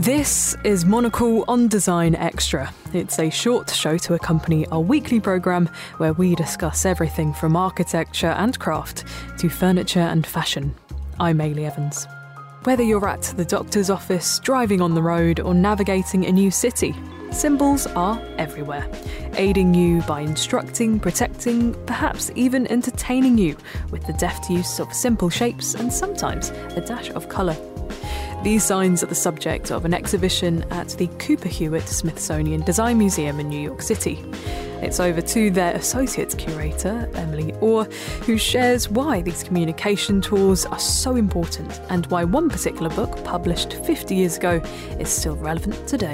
This is Monocle on Design Extra. It's a short show to accompany our weekly programme where we discuss everything from architecture and craft to furniture and fashion. I'm Ailey Evans. Whether you're at the doctor's office, driving on the road or navigating a new city, symbols are everywhere, aiding you by instructing, protecting, perhaps even entertaining you with the deft use of simple shapes and sometimes a dash of colour. These signs are the subject of an exhibition at the Cooper Hewitt Smithsonian Design Museum in New York City. It's over to their associate curator, Emily Orr, who shares why these communication tools are so important and why one particular book published 50 years ago is still relevant today.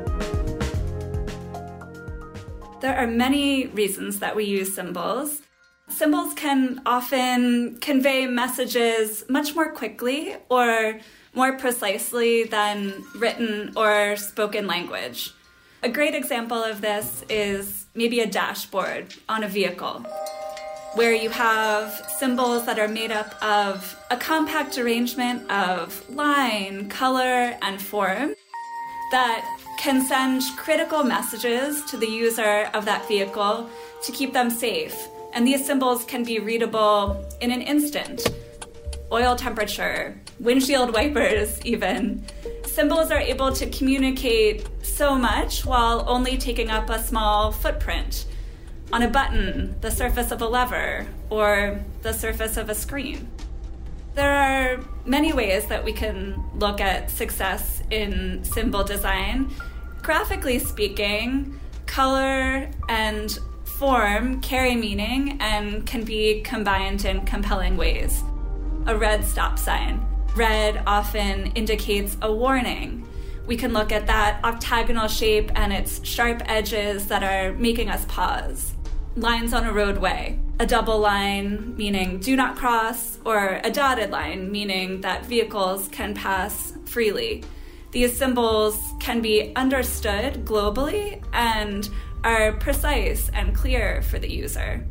There are many reasons that we use symbols. Symbols can often convey messages much more quickly or more precisely than written or spoken language. A great example of this is maybe a dashboard on a vehicle, where you have symbols that are made up of a compact arrangement of line, color, and form that can send critical messages to the user of that vehicle to keep them safe. And these symbols can be readable in an instant. Oil temperature, windshield wipers even. Symbols are able to communicate so much while only taking up a small footprint on a button, the surface of a lever, or the surface of a screen. There are many ways that we can look at success in symbol design. Graphically speaking, color and form carry meaning and can be combined in compelling ways. A red stop sign. Red often indicates a warning. We can look at that octagonal shape and its sharp edges that are making us pause. Lines on a roadway. A double line meaning do not cross, or a dotted line meaning that vehicles can pass freely. These symbols can be understood globally and are precise and clear for the user.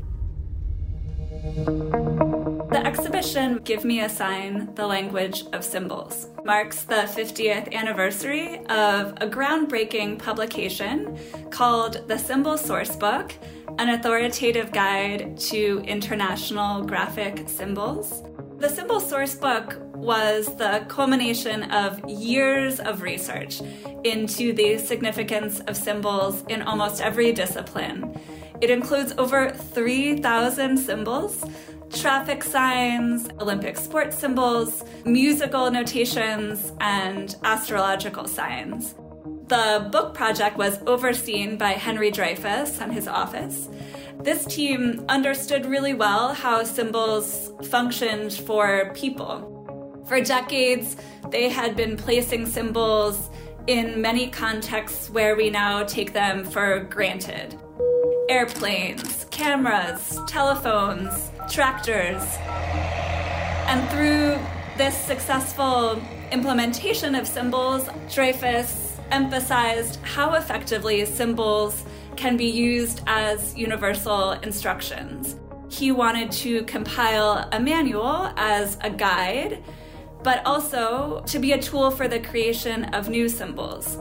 The exhibition, Give Me a Sign, The Language of Symbols, marks the 50th anniversary of a groundbreaking publication called The Symbol Sourcebook, an authoritative guide to international graphic symbols. The Symbol Sourcebook was the culmination of years of research into the significance of symbols in almost every discipline. It includes over 3,000 symbols, traffic signs, Olympic sports symbols, musical notations, and astrological signs. The book project was overseen by Henry Dreyfuss and his office. This team understood really well how symbols functioned for people. For decades, they had been placing symbols in many contexts where we now take them for granted. Airplanes, cameras, telephones, tractors. And through this successful implementation of symbols, Dreyfuss emphasized how effectively symbols can be used as universal instructions. He wanted to compile a manual as a guide, but also to be a tool for the creation of new symbols.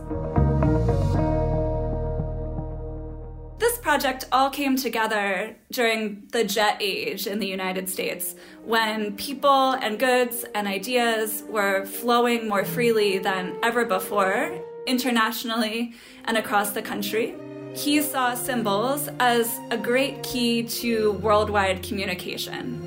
This project all came together during the jet age in the United States, when people and goods and ideas were flowing more freely than ever before, internationally and across the country. He saw symbols as a great key to worldwide communication.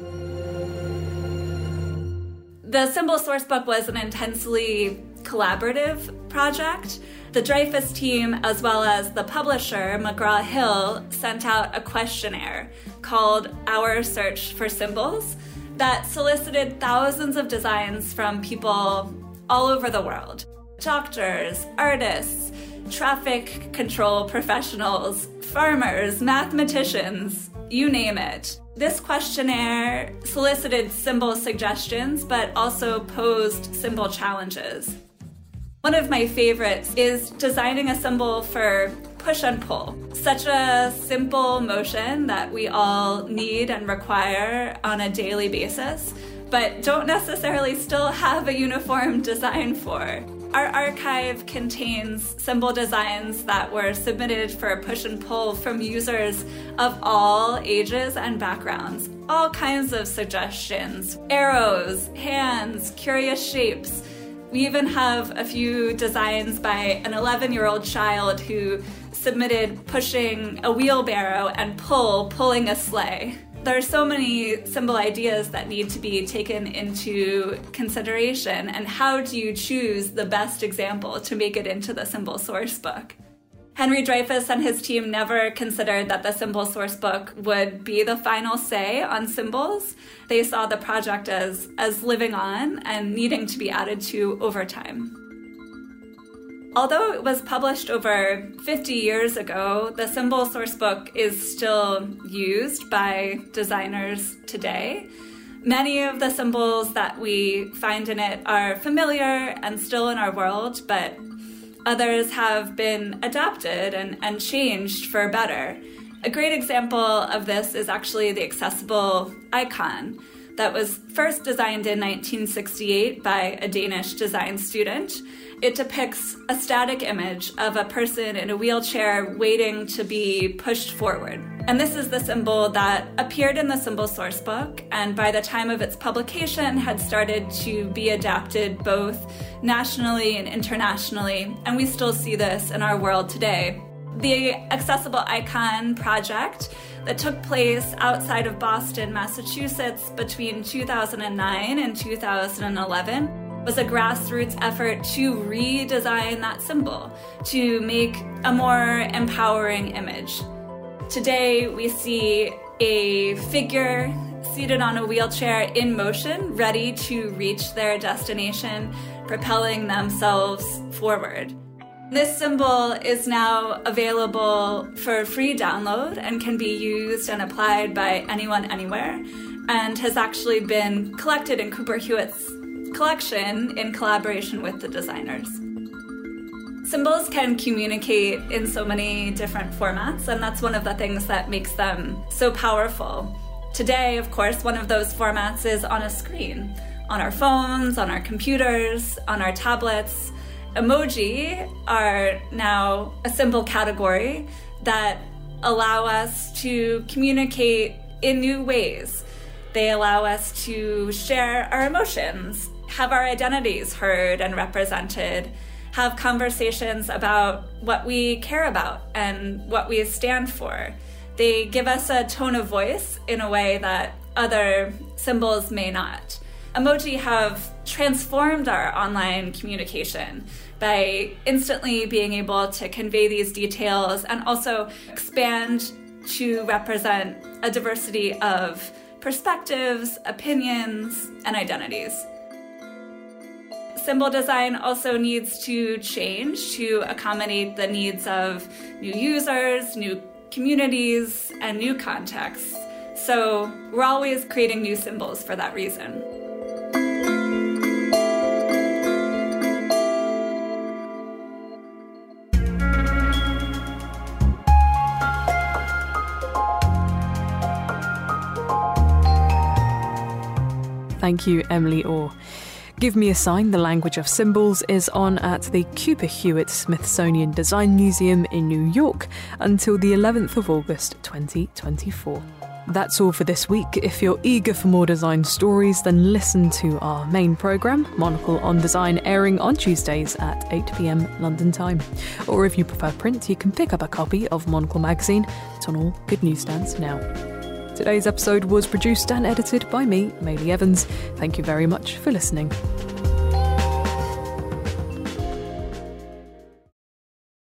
The Symbol Sourcebook was an intensely collaborative project. The Dreyfuss team, as well as the publisher, McGraw-Hill, sent out a questionnaire called Our Search for Symbols that solicited thousands of designs from people all over the world. Doctors, artists, traffic control professionals, farmers, mathematicians, you name it. This questionnaire solicited symbol suggestions, but also posed symbol challenges. One of my favorites is designing a symbol for push and pull. Such a simple motion that we all need and require on a daily basis, but don't necessarily still have a uniform design for. Our archive contains symbol designs that were submitted for push and pull from users of all ages and backgrounds. All kinds of suggestions, arrows, hands, curious shapes. We even have a few designs by an 11-year-old child who submitted pushing a wheelbarrow and pulling a sleigh. There are so many symbol ideas that need to be taken into consideration, and how do you choose the best example to make it into the symbol source book? Henry Dreyfuss and his team never considered that the symbol source book would be the final say on symbols. They saw the project as living on and needing to be added to over time. Although it was published over 50 years ago, the symbol source book is still used by designers today. Many of the symbols that we find in it are familiar and still in our world, but others have been adapted and changed for better. A great example of this is actually the accessible icon that was first designed in 1968 by a Danish design student. It depicts a static image of a person in a wheelchair waiting to be pushed forward. And this is the symbol that appeared in the symbol source book, and by the time of its publication had started to be adapted both nationally and internationally, and we still see this in our world today. The Accessible Icon project that took place outside of Boston, Massachusetts between 2009 and 2011 was a grassroots effort to redesign that symbol, to make a more empowering image. Today, we see a figure seated on a wheelchair in motion, ready to reach their destination, propelling themselves forward. This symbol is now available for free download and can be used and applied by anyone, anywhere, and has actually been collected in Cooper Hewitt's collection in collaboration with the designers. Symbols can communicate in so many different formats, and that's one of the things that makes them so powerful. Today, of course, one of those formats is on a screen, on our phones, on our computers, on our tablets. Emoji are now a symbol category that allow us to communicate in new ways. They allow us to share our emotions, have our identities heard and represented, have conversations about what we care about and what we stand for. They give us a tone of voice in a way that other symbols may not. Emoji have transformed our online communication by instantly being able to convey these details and also expand to represent a diversity of perspectives, opinions, and identities. Symbol design also needs to change to accommodate the needs of new users, new communities, and new contexts. So we're always creating new symbols for that reason. Thank you, Emily Orr. Give Me a Sign, The Language of Symbols is on at the Cooper Hewitt Smithsonian Design Museum in New York until the 11th of August 2024. That's all for this week. If you're eager for more design stories, then listen to our main programme, Monocle on Design, airing on Tuesdays at 8 p.m. London time. Or if you prefer print, you can pick up a copy of Monocle magazine. It's on all good newsstands now. Today's episode was produced and edited by me, Maylie Evans. Thank you very much for listening.